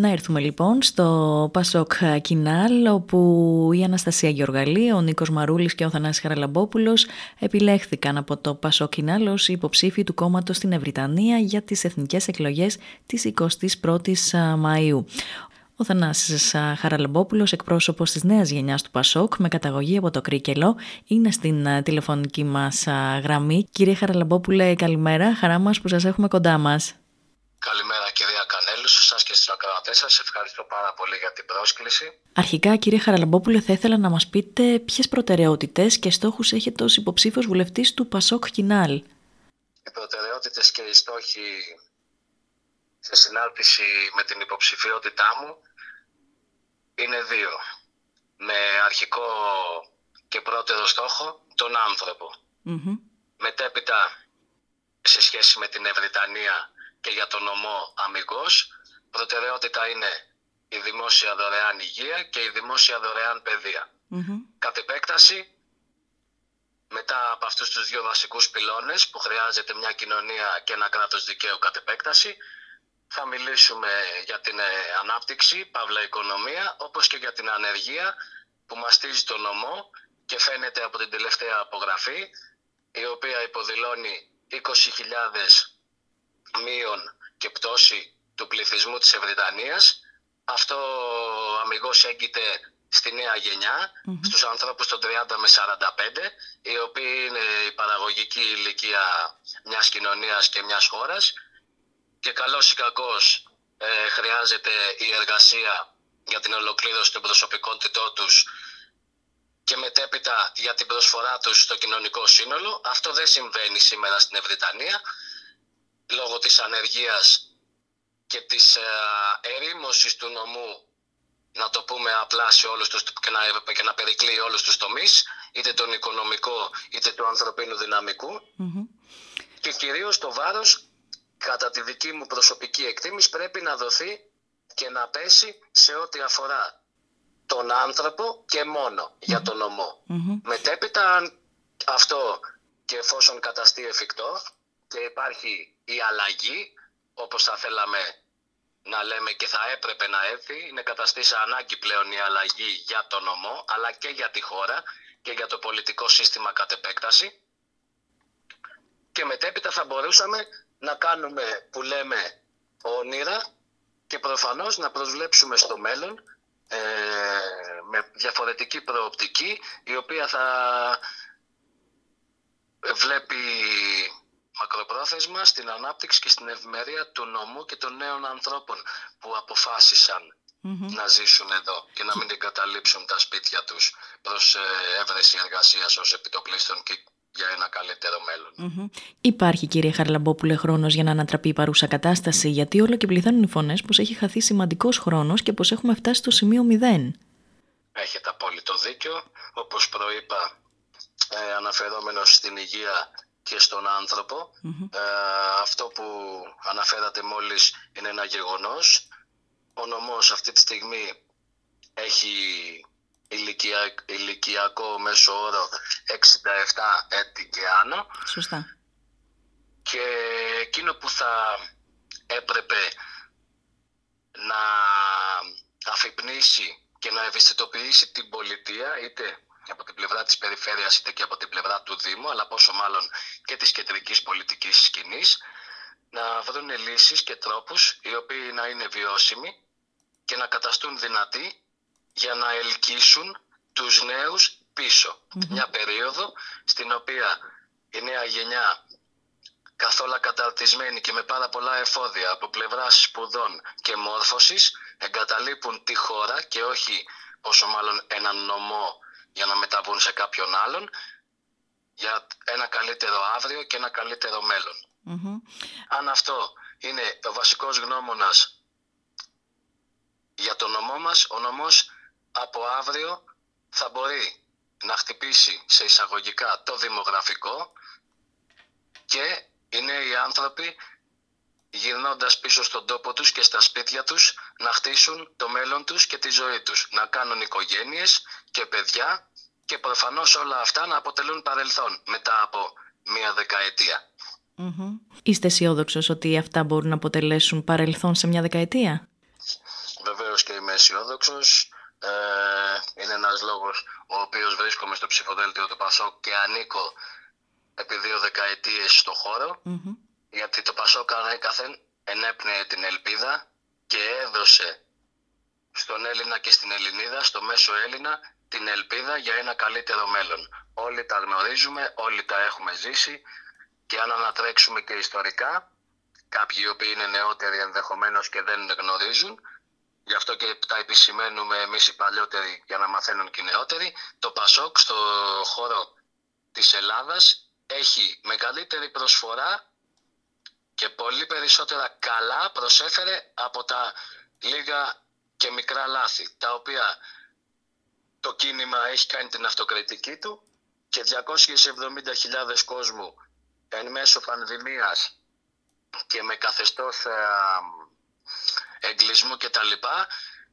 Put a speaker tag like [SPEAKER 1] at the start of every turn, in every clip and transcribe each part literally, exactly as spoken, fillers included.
[SPEAKER 1] Να έρθουμε λοιπόν στο Πασόκ Κινάλ, όπου η Αναστασία Γεωργαλή, ο Νίκος Μαρούλης και ο Θανάσης Χαραλαμπόπουλος επιλέχθηκαν από το Πασόκ Κινάλ ως υποψήφοι του κόμματος στην Ευρυτανία για τις εθνικές εκλογές της εικοστής πρώτης Μαΐου. Ο Θανάσης Χαραλαμπόπουλος, εκπρόσωπος της νέας γενιάς του Πασόκ, με καταγωγή από το Κρίκελο, είναι στην τηλεφωνική μας γραμμή. Κύριε Χαραλαμπόπουλε, καλημέρα. Χαρά μας που σας έχουμε κοντά μας.
[SPEAKER 2] Καλημέρα κυρία Κανέλου, σε εσάς και στους ακροατές σας. Ευχαριστώ πάρα πολύ για την πρόσκληση.
[SPEAKER 1] Αρχικά, κύριε Χαραλαμπόπουλε, θα ήθελα να μας πείτε ποιες προτεραιότητες και στόχους έχετε ως υποψήφιος βουλευτής του Πασόκ Κινάλ.
[SPEAKER 2] Οι προτεραιότητες και οι στόχοι σε συνάρτηση με την υποψηφιότητά μου είναι δύο. Με αρχικό και πρώτερο στόχο τον άνθρωπο. Mm-hmm. Μετέπειτα, σε σχέση με την Ευρυτανία και για τον νομό αμιγώς, προτεραιότητα είναι η δημόσια δωρεάν υγεία και η δημόσια δωρεάν παιδεία. Mm-hmm. Κατ' επέκταση, μετά από αυτούς τους δύο βασικούς πυλώνες που χρειάζεται μια κοινωνία και ένα κράτος δικαίου κατ' επέκταση, θα μιλήσουμε για την ανάπτυξη, παύλα οικονομία, όπως και για την ανεργία που μαστίζει το νομό και φαίνεται από την τελευταία απογραφή, η οποία υποδηλώνει είκοσι χιλιάδες μείον και πτώση του πληθυσμού της Ευρυτανίας. Αυτό αμιγώς έγκυται στη νέα γενιά, mm-hmm. στους ανθρώπους των τριάντα με σαράντα πέντε, οι οποίοι είναι η παραγωγική ηλικία μιας κοινωνίας και μιας χώρας, και καλώς ή κακώς ε, χρειάζεται η εργασία για την ολοκλήρωση των προσωπικότητών τους και μετέπειτα για την προσφορά τους στο κοινωνικό σύνολο. Αυτό δεν συμβαίνει σήμερα στην Ευρυτανία, λόγω της ανεργίας και της ε, ερήμωσης του νομού, να το πούμε απλά σε όλους τους, και, να, και να περικλείει όλους τους τομείς, είτε τον οικονομικό είτε του ανθρωπίνου δυναμικού. Mm-hmm. Και κυρίως το βάρος, κατά τη δική μου προσωπική εκτίμηση, πρέπει να δοθεί και να πέσει σε ό,τι αφορά τον άνθρωπο και μόνο mm-hmm. για τον νομό. Mm-hmm. Μετέπειτα, αν αυτό και εφόσον καταστεί εφικτό και υπάρχει η αλλαγή, όπως θα θέλαμε να λέμε και θα έπρεπε να έρθει, είναι καταστήσει ανάγκη πλέον η αλλαγή για τον νομό, αλλά και για τη χώρα και για το πολιτικό σύστημα κατ' επέκταση. Και μετέπειτα θα μπορούσαμε να κάνουμε, που λέμε, όνειρα και προφανώς να προσβλέψουμε στο μέλλον ε, με διαφορετική προοπτική, η οποία θα βλέπει μακροπρόθεσμα στην ανάπτυξη και στην ευημερία του νομού και των νέων ανθρώπων που αποφάσισαν mm-hmm. να ζήσουν εδώ και να μην εγκαταλείψουν τα σπίτια τους προς έβρεση εργασίας ως επιτοπλίστων και για ένα καλύτερο μέλλον.
[SPEAKER 1] Mm-hmm. Υπάρχει, κύριε Χαραλαμπόπουλε, χρόνος για να ανατραπεί η παρούσα κατάσταση, γιατί όλο και πληθαίνουν οι φωνές πως έχει χαθεί σημαντικός χρόνος και πως έχουμε φτάσει στο σημείο μηδέν.
[SPEAKER 2] Έχετε απόλυτο δίκιο. Όπως προείπα, ε, αναφερόμενος στην υγεία και στον άνθρωπο, mm-hmm. ε, αυτό που αναφέρατε μόλις είναι ένα γεγονός. Ο νομός αυτή τη στιγμή έχει ηλικια, ηλικιακό μέσο όρο εξήντα επτά έτη και άνω.
[SPEAKER 1] Σωστά.
[SPEAKER 2] Και εκείνο που θα έπρεπε να αφυπνήσει και να ευαισθητοποιήσει την πολιτεία, είτε από την πλευρά της περιφέρειας είτε και από την πλευρά του Δήμου, αλλά πόσο μάλλον και της κεντρικής πολιτικής σκηνής, να βρουν λύσεις και τρόπους οι οποίοι να είναι βιώσιμοι και να καταστούν δυνατοί για να ελκύσουν τους νέους πίσω. Mm-hmm. Μια περίοδο στην οποία η νέα γενιά, καθόλου καταρτισμένη και με πάρα πολλά εφόδια από πλευράς σπουδών και μόρφωσης, εγκαταλείπουν τη χώρα και όχι πόσο μάλλον έναν νομό για να μεταβούν σε κάποιον άλλον, για ένα καλύτερο αύριο και ένα καλύτερο μέλλον. Mm-hmm. Αν αυτό είναι ο βασικός γνώμονας για τον νομό μας, ο νομός από αύριο θα μπορεί να χτυπήσει σε εισαγωγικά το δημογραφικό και οι νέοι άνθρωποι, γυρνώντας πίσω στον τόπο τους και στα σπίτια τους, να χτίσουν το μέλλον τους και τη ζωή τους, να κάνουν οικογένειες και παιδιά και προφανώς όλα αυτά να αποτελούν παρελθόν μετά από μία δεκαετία.
[SPEAKER 1] Mm-hmm. Είστε αισιόδοξος ότι αυτά μπορούν να αποτελέσουν παρελθόν σε μια δεκαετία?
[SPEAKER 2] βεβαίως και είμαι αισιόδοξος. Ε, είναι ένας λόγος ο οποίος βρίσκομαι στο ψηφοδέλτιο του Πασόκ και ανήκω επί δύο δεκαετίες στο χώρο, mm-hmm. γιατί το Πασόκ ανέκαθεν ενέπνεε την ελπίδα και έδωσε στον Έλληνα και στην Ελληνίδα, στο μέσο Έλληνα, την ελπίδα για ένα καλύτερο μέλλον. Όλοι τα γνωρίζουμε, όλοι τα έχουμε ζήσει και αν ανατρέξουμε και ιστορικά, κάποιοι οι οποίοι είναι νεότεροι ενδεχομένως και δεν γνωρίζουν, γι' αυτό και τα επισημαίνουμε εμείς οι παλιότεροι για να μαθαίνουν και οι νεότεροι, το Πασόκ στο χώρο της Ελλάδας έχει μεγαλύτερη προσφορά και πολύ περισσότερα καλά προσέφερε από τα λίγα και μικρά λάθη, τα οποία το κίνημα έχει κάνει την αυτοκριτική του και διακόσιες εβδομήντα χιλιάδες κόσμου εν μέσω πανδημίας και με καθεστώς ε, εγκλισμού και τα λοιπά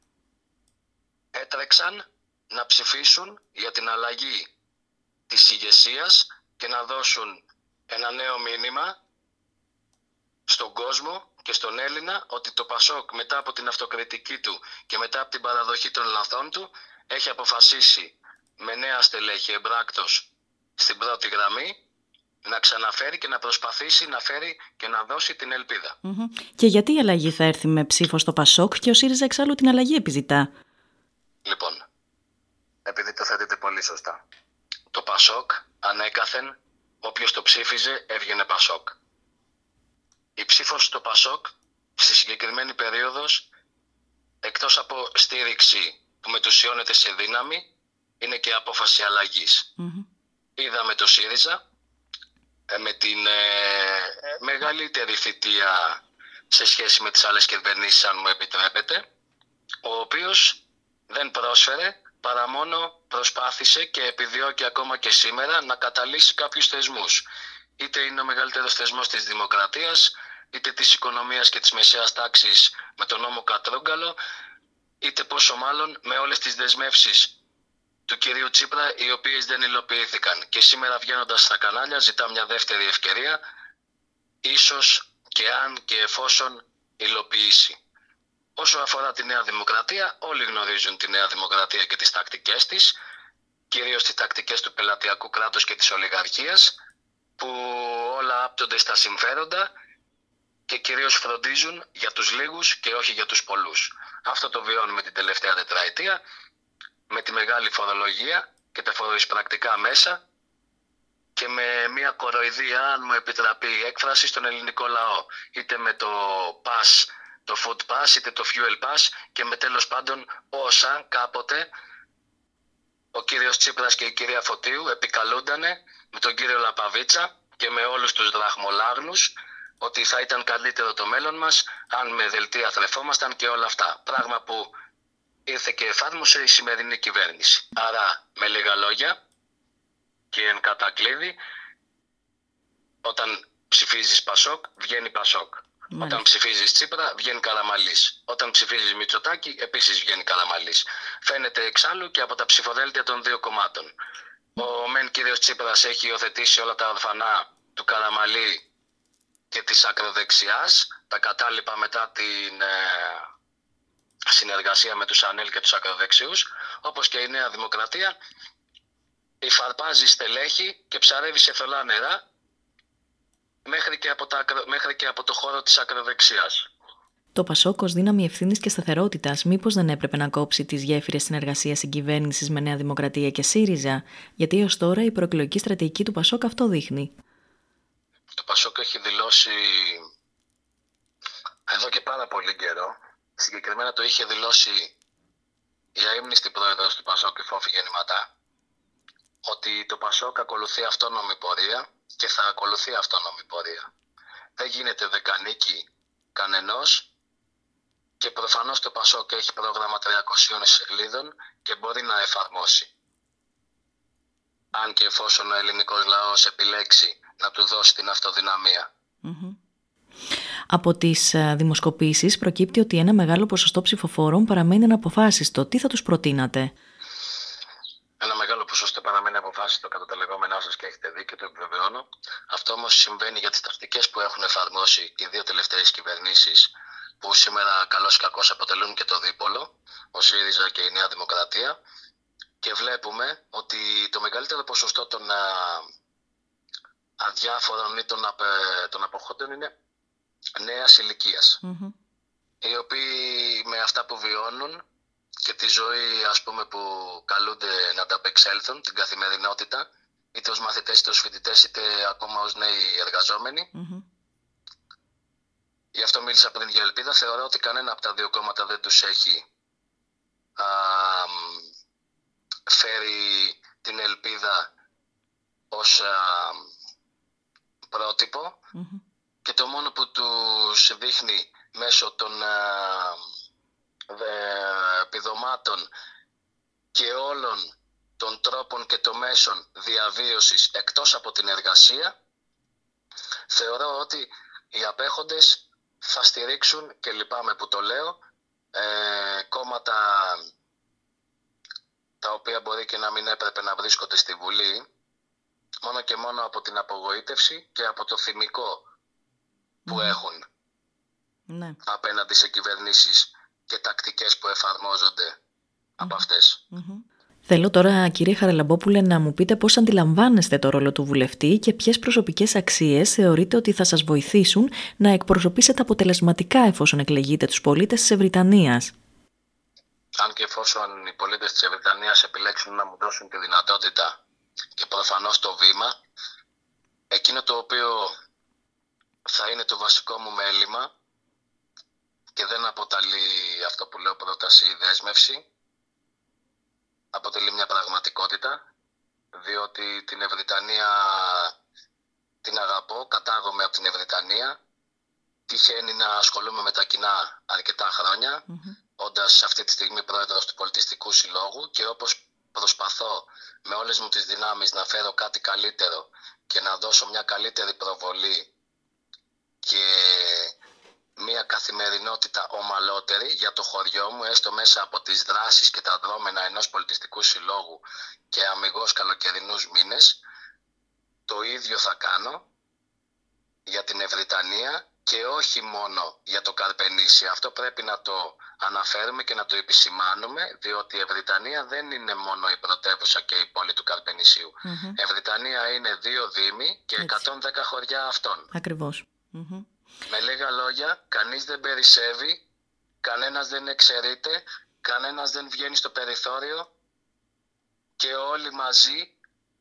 [SPEAKER 2] έτρεξαν να ψηφίσουν για την αλλαγή της ηγεσίας και να δώσουν ένα νέο μήνυμα στον κόσμο και στον Έλληνα ότι το Πασόκ μετά από την αυτοκριτική του και μετά από την παραδοχή των λαθών του έχει αποφασίσει με νέα στελέχη εμπράκτος στην πρώτη γραμμή να ξαναφέρει και να προσπαθήσει να φέρει και να δώσει την ελπίδα.
[SPEAKER 1] Mm-hmm. Και γιατί η αλλαγή θα έρθει με ψήφο στο Πασόκ και ο ΣΥΡΙΖΑ εξάλλου την αλλαγή επιζητά?
[SPEAKER 2] Λοιπόν, επειδή το θέτετε πολύ σωστά. Το Πασόκ ανέκαθεν, όποιος το ψήφιζε έβγαινε Πασόκ. Η ψήφος στο Πασόκ στη συγκεκριμένη περίοδος, εκτός από στήριξη που μετουσιώνεται σε δύναμη, είναι και απόφαση αλλαγής. Mm-hmm. Είδαμε το ΣΥΡΙΖΑ με την ε, μεγαλύτερη θητεία σε σχέση με τις άλλες κυβερνήσεις, αν μου επιτρέπετε, ο οποίος δεν πρόσφερε παρά μόνο προσπάθησε και επιδιώκει ακόμα και σήμερα να καταλύσει κάποιους θεσμούς. Είτε είναι ο μεγαλύτερος θεσμός της δημοκρατίας, είτε της οικονομίας και της μεσαίας τάξης με τον νόμο Κατρούγκαλο, είτε πόσο μάλλον με όλες τις δεσμεύσεις του κυρίου Τσίπρα, οι οποίες δεν υλοποιήθηκαν. Και σήμερα βγαίνοντας στα κανάλια ζητά μια δεύτερη ευκαιρία, ίσως και αν και εφόσον υλοποιήσει. Όσο αφορά τη Νέα Δημοκρατία, όλοι γνωρίζουν τη Νέα Δημοκρατία και τις τακτικές της, κυρίως τις τακτικές του πελατειακού κράτους και της ολιγαρχίας, που όλα άπτονται στα συμφέροντα και κυρίως φροντίζουν για τους λίγους και όχι για τους πολλούς. Αυτό το βιώνουμε την τελευταία τετραετία, με τη μεγάλη φορολογία και τα φοροεισπρακτικά μέσα και με μια κοροϊδία, αν μου επιτραπεί η έκφραση, στον ελληνικό λαό. Είτε με το pass, το food pass, είτε το fuel pass και με τέλος πάντων όσα κάποτε ο κύριος Τσίπρας και η κυρία Φωτίου επικαλούντανε με τον κύριο Λαπαβίτσα και με όλους τους δραχμολάγνους ότι θα ήταν καλύτερο το μέλλον μας αν με δελτία θρεφόμασταν και όλα αυτά. Πράγμα που ήρθε και εφάρμοσε η σημερινή κυβέρνηση. Άρα, με λίγα λόγια και εν κατακλείδη, όταν ψηφίζεις Πασόκ, βγαίνει Πασόκ. Μάλιστα. Όταν ψηφίζεις Τσίπρα, βγαίνει Καραμανλής. Όταν ψηφίζεις Μητσοτάκη, επίσης βγαίνει Καραμανλής. Φαίνεται εξάλλου και από τα ψηφοδέλτια των δύο κομμάτων. Ο μεν κύριος Τσίπρας έχει υιοθετήσει όλα τα ορφανά του Καραμανλή και της ακροδεξιάς, τα κατάλοιπα μετά την ε, συνεργασία με τους ΑΝΕΛ και τους ακροδεξιούς, όπως και η Νέα Δημοκρατία υφαρπάζει στελέχη και ψαρεύει σε θολά νερά μέχρι και από, τα, μέχρι και από το χώρο της ακροδεξιάς.
[SPEAKER 1] Το Πασόκ ως δύναμη ευθύνης και σταθερότητας μήπως δεν έπρεπε να κόψει τις γέφυρες συνεργασίας συγκυβέρνησης με Νέα Δημοκρατία και ΣΥΡΙΖΑ, γιατί ως τώρα η προεκλογική στρατηγική του Πασόκ αυτό δείχνει?
[SPEAKER 2] Το Πασόκ έχει δηλώσει εδώ και πάρα πολύ καιρό, συγκεκριμένα το είχε δηλώσει η αείμνηστη πρόεδρος του Πασόκ, η Φόφη Γεννηματά, ότι το Πασόκ ακολουθεί αυτόνομη πορεία και θα ακολουθεί αυτόνομη πορεία. Δεν γίνεται δεκανίκη κανενός και προφανώς το Πασόκ έχει πρόγραμμα τριακοσίων σελίδων και μπορεί να εφαρμόσει. Αν και εφόσον ο ελληνικός λαός επιλέξει να του δώσει την αυτοδυναμία.
[SPEAKER 1] Mm-hmm. Από τις δημοσκοπήσεις προκύπτει ότι ένα μεγάλο ποσοστό ψηφοφόρων παραμένει αναποφάσιστο. Τι θα τους προτείνατε?
[SPEAKER 2] Ένα μεγάλο ποσοστό παραμένει αποφάσιστο κατά τα λεγόμενά σας και έχετε δίκιο, το επιβεβαιώνω. Αυτό όμως συμβαίνει για τις τακτικές που έχουν εφαρμόσει οι δύο τελευταίες κυβερνήσεις που σήμερα καλώς ή κακώς αποτελούν και το δίπολο, ο ΣΥΡΙΖΑ και η Νέα Δημοκρατία, και βλέπουμε ότι το μεγαλύτερο ποσοστό των α, αδιάφορων ή των, απε, των αποχόντων είναι νέας ηλικίας, mm-hmm. οι οποίοι με αυτά που βιώνουν και τη ζωή, ας πούμε, που καλούνται να ανταπεξέλθουν, την καθημερινότητα, είτε ως μαθητές, είτε ως φοιτητές, είτε ακόμα ως νέοι εργαζόμενοι. Mm-hmm. Γι' αυτό μίλησα πριν για ελπίδα. Θεωρώ ότι κανένα από τα δύο κόμματα δεν τους έχει α, φέρει την ελπίδα ως α, πρότυπο, mm-hmm. και το μόνο που τους δείχνει μέσω των α, επιδομάτων και όλων των τρόπων και των μέσων διαβίωσης εκτός από την εργασία, θεωρώ ότι οι απέχοντες θα στηρίξουν, και λυπάμαι που το λέω, ε, κόμματα τα οποία μπορεί και να μην έπρεπε να βρίσκονται στη Βουλή, μόνο και μόνο από την απογοήτευση και από το θυμικό που mm. έχουν ναι. απέναντι σε κυβερνήσεις και τακτικές που εφαρμόζονται mm. από αυτές.
[SPEAKER 1] Mm-hmm. Θέλω τώρα, κύριε Χαραλαμπόπουλε, να μου πείτε πώς αντιλαμβάνεστε το ρόλο του βουλευτή και ποιες προσωπικές αξίες θεωρείτε ότι θα σας βοηθήσουν να εκπροσωπήσετε αποτελεσματικά, εφόσον εκλεγείτε, τους πολίτες της Ευρυτανίας.
[SPEAKER 2] Αν και εφόσον οι πολίτες της Ευρυτανίας επιλέξουν να μου δώσουν τη δυνατότητα και προφανώς το βήμα, εκείνο το οποίο θα είναι το βασικό μου μέλημα και δεν αποτελεί αυτό που λέω πρόταση ή δέσμευση, αποτελεί μια πραγματικότητα, διότι την Ευρυτανία την αγαπώ, κατάγομαι από την Ευρυτανία, τυχαίνει να ασχολούμαι με τα κοινά αρκετά χρόνια, mm-hmm. όντας αυτή τη στιγμή πρόεδρος του Πολιτιστικού Συλλόγου, και όπως προσπαθώ με όλες μου τις δυνάμεις να φέρω κάτι καλύτερο και να δώσω μια καλύτερη προβολή και μια καθημερινότητα ομαλότερη για το χωριό μου, έστω μέσα από τις δράσεις και τα δρόμενα ενός πολιτιστικού συλλόγου και αμιγώς καλοκαιρινούς μήνες, το ίδιο θα κάνω για την Ευρυτανία και όχι μόνο για το Καρπενήσι. Αυτό πρέπει να το αναφέρουμε και να το επισημάνουμε, διότι η Ευρυτανία δεν είναι μόνο η πρωτεύουσα και η πόλη του Καρπενησίου. Mm-hmm. Η Ευρυτανία είναι δύο δήμοι και εκατόν δέκα χωριά αυτών.
[SPEAKER 1] Ακριβώς. Mm-hmm.
[SPEAKER 2] Με λίγα λόγια, κανείς δεν περισσεύει, κανένας δεν εξαιρείται, κανένας δεν βγαίνει στο περιθώριο και όλοι μαζί,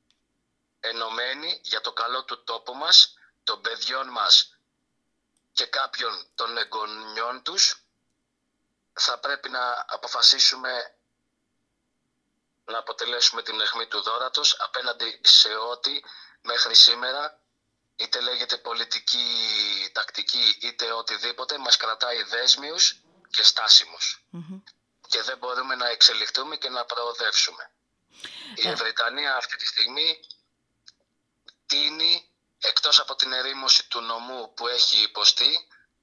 [SPEAKER 2] ενωμένοι για το καλό του τόπου μας, των παιδιών μας και κάποιων των εγγονιών τους, θα πρέπει να αποφασίσουμε να αποτελέσουμε την αιχμή του δώρατος απέναντι σε ό,τι μέχρι σήμερα, είτε λέγεται πολιτική τακτική είτε οτιδήποτε, μας κρατάει δέσμιους και στάσιμους. Mm-hmm. Και δεν μπορούμε να εξελιχθούμε και να προοδεύσουμε. Yeah. Η Βρετανία αυτή τη στιγμή τίνει, εκτός από την ερήμωση του νομού που έχει υποστεί,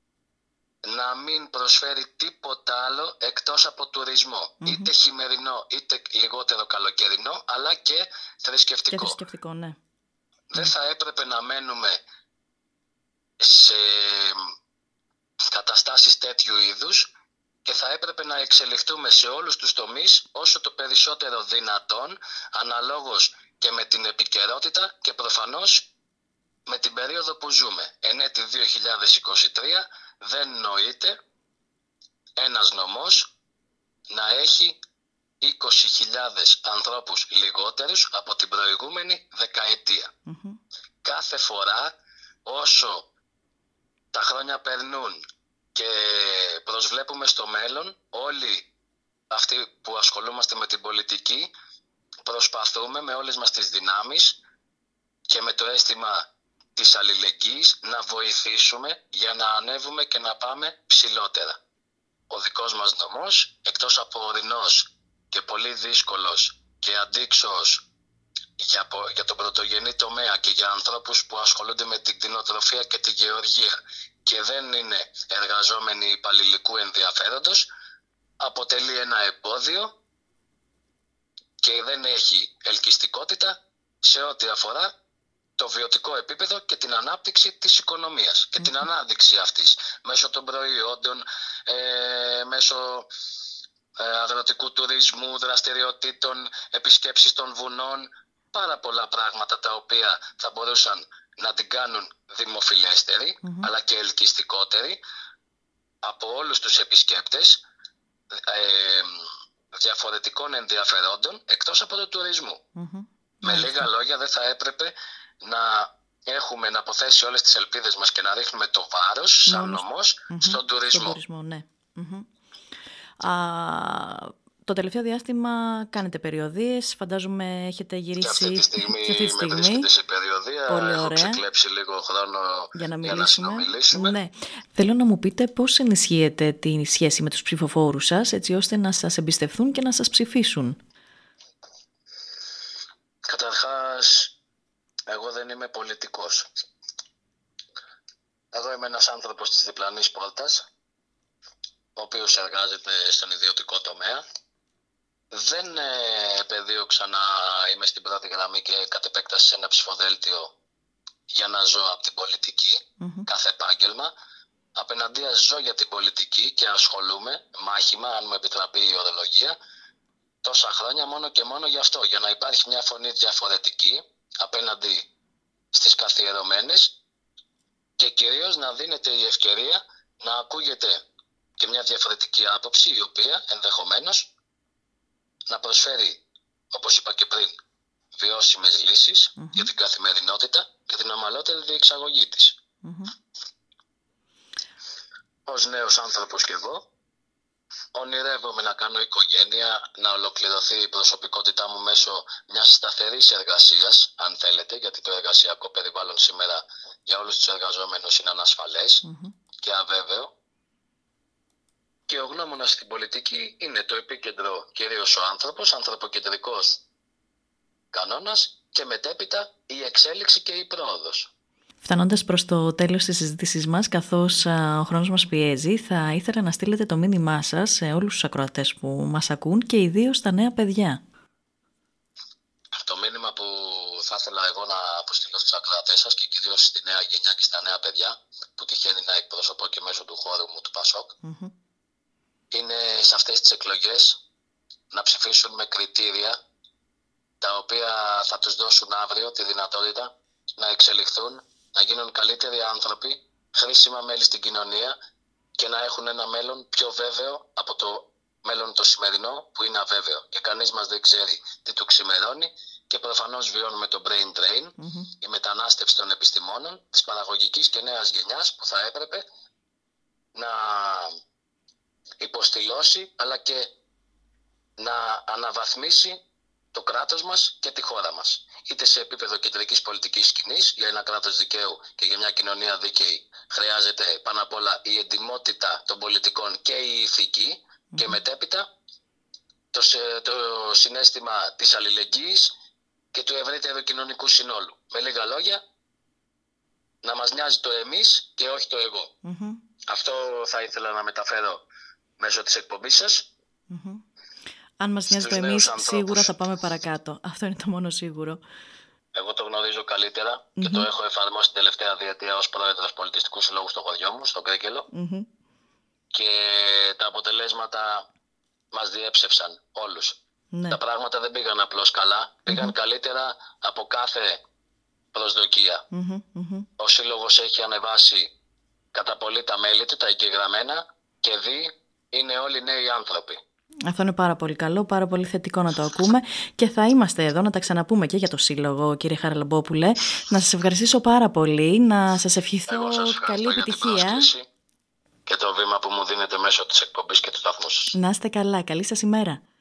[SPEAKER 2] να μην προσφέρει τίποτα άλλο εκτός από τουρισμό. Mm-hmm. Είτε χειμερινό, είτε λιγότερο καλοκαιρινό, αλλά και θρησκευτικό.
[SPEAKER 1] Και θρησκευτικό, ναι.
[SPEAKER 2] Δεν θα έπρεπε να μένουμε σε καταστάσεις τέτοιου είδους και θα έπρεπε να εξελιχθούμε σε όλους τους τομείς όσο το περισσότερο δυνατόν, αναλόγως και με την επικαιρότητα και προφανώς με την περίοδο που ζούμε. Εν έτη δύο χιλιάδες είκοσι τρία δεν νοείται ένας νομός να έχει είκοσι χιλιάδες ανθρώπους λιγότερους από την προηγούμενη δεκαετία. Mm-hmm. Κάθε φορά όσο τα χρόνια περνούν και προσβλέπουμε στο μέλλον, όλοι αυτοί που ασχολούμαστε με την πολιτική προσπαθούμε με όλες μας τις δυνάμεις και με το αίσθημα της αλληλεγγύης να βοηθήσουμε για να ανέβουμε και να πάμε ψηλότερα. Ο δικός μας νομός, εκτός από ορεινός και πολύ δύσκολος και αντίξωος για, για τον πρωτογενή τομέα και για ανθρώπους που ασχολούνται με την κτηνοτροφία και τη γεωργία και δεν είναι εργαζόμενοι υπαλληλικού ενδιαφέροντος, αποτελεί ένα εμπόδιο και δεν έχει ελκυστικότητα σε ό,τι αφορά το βιωτικό επίπεδο και την ανάπτυξη της οικονομίας και mm. την ανάδειξη αυτής μέσω των προϊόντων, ε, μέσω ε, αγροτικού τουρισμού, δραστηριοτήτων, επισκέψεις των βουνών, πάρα πολλά πράγματα τα οποία θα μπορούσαν να την κάνουν δημοφιλέστερη mm-hmm. αλλά και ελκυστικότερη από όλους τους επισκέπτες ε, διαφορετικών ενδιαφερόντων εκτός από το τουρισμού. Mm-hmm. Με mm-hmm. λίγα λόγια, δεν θα έπρεπε να έχουμε να αποθέσει όλες τις ελπίδες μας και να ρίχνουμε το βάρος σαν νομός mm-hmm. στον τουρισμό.
[SPEAKER 1] Στον τουρισμό, ναι. Mm-hmm. Α, το τελευταίο διάστημα κάνετε περιοδίες, φαντάζομαι έχετε γυρίσει.
[SPEAKER 2] Και αυτή τη στιγμή, και αυτή τη στιγμή. με βρίσκεται σε περιοδία.
[SPEAKER 1] Πολύ
[SPEAKER 2] Έχω
[SPEAKER 1] ωραία.
[SPEAKER 2] ξεκλέψει λίγο χρόνο για να, για να συνομιλήσουμε.
[SPEAKER 1] Ναι. Θέλω να μου πείτε πώς ενισχύετε τη σχέση με τους ψηφοφόρους σας, έτσι ώστε να σας εμπιστευθούν και να σας ψηφίσουν.
[SPEAKER 2] Καταρχάς, εγώ δεν είμαι πολιτικός. Εγώ είμαι ένας άνθρωπος της διπλανής πόρτας, ο οποίος εργάζεται στον ιδιωτικό τομέα. Δεν ε, επεδίωξα να είμαι στην πρώτη γραμμή και κατ' επέκταση σε ένα ψηφοδέλτιο για να ζω από την πολιτική, mm-hmm. κάθε επάγγελμα. Απέναντία ζω για την πολιτική και ασχολούμαι, μάχημα, αν μου επιτραπεί η ορολογία, τόσα χρόνια μόνο και μόνο γι' αυτό, για να υπάρχει μια φωνή διαφορετική απέναντι στις καθιερωμένες και κυρίως να δίνεται η ευκαιρία να ακούγεται και μια διαφορετική άποψη, η οποία ενδεχομένως να προσφέρει, όπως είπα και πριν, βιώσιμες λύσεις mm-hmm. για την καθημερινότητα και την ομαλότερη διεξαγωγή της. Mm-hmm. Ως νέος άνθρωπος και εγώ, ονειρεύομαι να κάνω οικογένεια, να ολοκληρωθεί η προσωπικότητά μου μέσω μιας σταθερής εργασίας, αν θέλετε, γιατί το εργασιακό περιβάλλον σήμερα για όλους τους εργαζόμενους είναι ανασφαλές mm-hmm. και αβέβαιο. Και ο γνώμονας στην πολιτική είναι το επίκεντρο, κυρίως ο άνθρωπος, ανθρωποκεντρικός κανόνας και μετέπειτα η εξέλιξη και η πρόοδος.
[SPEAKER 1] Φτάνοντας προς το τέλος της συζήτησής μας, καθώς α, ο χρόνος μας πιέζει, θα ήθελα να στείλετε το μήνυμά σας σε όλους τους ακροατές που μας ακούν και ιδίως στα νέα παιδιά.
[SPEAKER 2] Το μήνυμα που θα ήθελα εγώ να αποστείλω στους ακροατές σας και κυρίως στη νέα γενιά και στα νέα παιδιά, που τυχαίνει να εκπροσωπώ και μέσω του χώρου μου του Πασόκ, mm-hmm. είναι σε αυτές τις εκλογές να ψηφίσουν με κριτήρια τα οποία θα τους δώσουν αύριο τη δυνατότητα να εξελιχθούν, να γίνουν καλύτεροι άνθρωποι, χρήσιμα μέλη στην κοινωνία και να έχουν ένα μέλλον πιο βέβαιο από το μέλλον το σημερινό που είναι αβέβαιο. Και κανείς μας δεν ξέρει τι του ξημερώνει και προφανώς βιώνουμε το brain drain, mm-hmm. η μετανάστευση των επιστημόνων, της παραγωγικής και νέας γενιάς που θα έπρεπε να υποστηλώσει αλλά και να αναβαθμίσει το κράτος μας και τη χώρα μας. Είτε σε επίπεδο κεντρικής πολιτικής σκηνής για ένα κράτος δικαίου και για μια κοινωνία δίκαιη χρειάζεται πάνω απ' όλα η εντιμότητα των πολιτικών και η ηθική mm-hmm. και μετέπειτα το, το συναίσθημα της αλληλεγγύης και του ευρύτερου κοινωνικού συνόλου. Με λίγα λόγια, να μας νοιάζει το εμείς και όχι το εγώ. Mm-hmm. Αυτό θα ήθελα να μεταφέρω μέσω της εκπομπής σας.
[SPEAKER 1] Mm-hmm. Αν μας νοιάζει το εμείς, σίγουρα θα πάμε παρακάτω. Αυτό είναι το μόνο σίγουρο.
[SPEAKER 2] Εγώ το γνωρίζω καλύτερα mm-hmm. και το έχω εφαρμόσει την τελευταία διετία ως πρόεδρος πολιτιστικού συλλόγου στο χωριό μου, στο Κρίκελο. Mm-hmm. Και τα αποτελέσματα μας διέψευσαν όλους. Ναι. Τα πράγματα δεν πήγαν απλώς καλά, πήγαν mm-hmm. καλύτερα από κάθε προσδοκία. Mm-hmm. Mm-hmm. Ο σύλλογος έχει ανεβάσει κατά πολύ τα μέλη του, τα εγγεγραμμένα, και δι είναι όλοι νέοι άνθρωποι.
[SPEAKER 1] Αυτό είναι πάρα πολύ καλό, πάρα πολύ θετικό να το ακούμε και θα είμαστε εδώ να τα ξαναπούμε και για το Σύλλογο, κύριε Χαραλαμπόπουλε. Να σας ευχαριστήσω πάρα πολύ, να σας ευχηθώ καλή επιτυχία.
[SPEAKER 2] Και το βήμα που μου δίνετε μέσω της εκπομπής και του σταθμού σας.
[SPEAKER 1] Να είστε καλά, καλή σας ημέρα.